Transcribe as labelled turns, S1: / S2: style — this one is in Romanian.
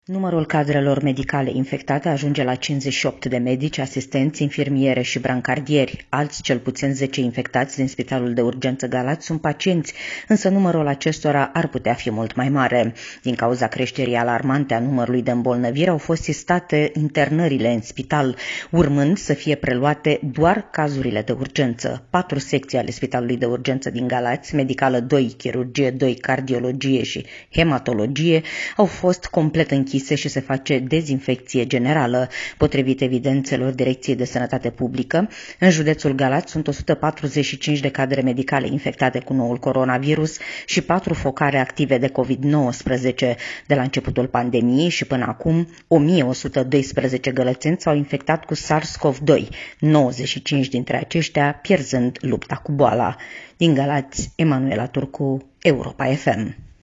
S1: Numărul cadrelor medicale infectate ajunge la 58 de medici, asistenți, infirmiere și brancardieri. Alți cel puțin 10 infectați din Spitalul de Urgență Galați sunt pacienți, însă numărul acestora ar putea fi mult mai mare. Din cauza creșterii alarmante a numărului de îmbolnăviri au fost sistate internările în spital, urmând să fie preluate doar cazurile de urgență. 4 secții ale Spitalului de Urgență din Galați, Medicală 2, Chirurgie 2, Cardiologie și Hematologie, au fost complet închise și se face dezinfecție generală. Potrivit evidențelor Direcției de Sănătate Publică, în județul Galați sunt 145 de cadre medicale infectate cu noul coronavirus și 4 focare active de COVID-19. De la începutul pandemiei și până acum, 1112 gălățeni s-au infectat cu SARS-CoV-2, 95 dintre aceștia pierzând lupta cu boala. Din Galați, Emanuela Turcu, Europa FM.